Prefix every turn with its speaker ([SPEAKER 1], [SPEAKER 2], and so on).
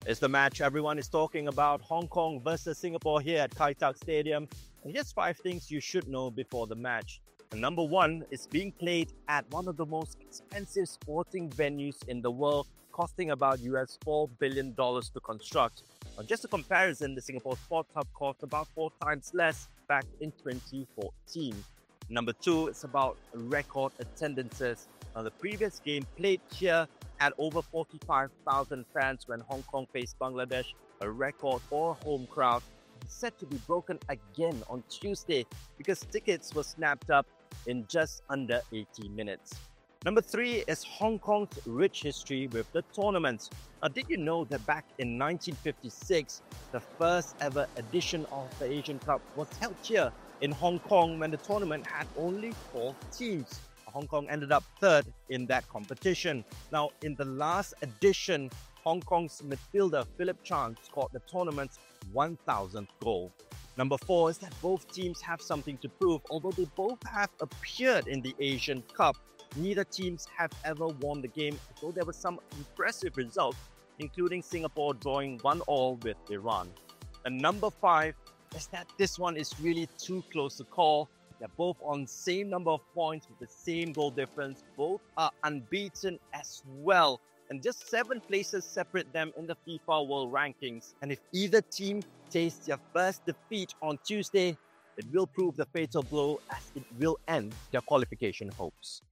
[SPEAKER 1] It's the match everyone is talking about, Hong Kong versus Singapore here at Kai Tak Stadium. And here's 5 things you should know before the match. And number 1 is being played at one of the most expensive sporting venues in the world, costing about US $4 billion to construct. Now, just a comparison, the Singapore Sports Hub cost about 4 times less back in 2014. Number 2 is about record attendances. Now, the previous game played here had over 45,000 fans when Hong Kong faced Bangladesh, a record for a home crowd. It's set to be broken again on Tuesday because tickets were snapped up in just under 80 minutes. Number 3 is Hong Kong's rich history with the tournament. Now, did you know that back in 1956, the first ever edition of the Asian Cup was held here in Hong Kong when the tournament had only 4 teams? Hong Kong ended up 3rd in that competition. Now, in the last edition, Hong Kong's midfielder Philip Chan scored the tournament's 1,000th goal. Number 4 is that both teams have something to prove. Although they both have appeared in the Asian Cup, neither teams have ever won the game, though there were some impressive results, including Singapore drawing 1-1 with Iran. And number 5 is that this one is really too close to call. They're both on same number of points with the same goal difference. Both are unbeaten as well. And just 7 places separate them in the FIFA World Rankings. And if either team tastes their first defeat on Tuesday, it will prove the fatal blow as it will end their qualification hopes.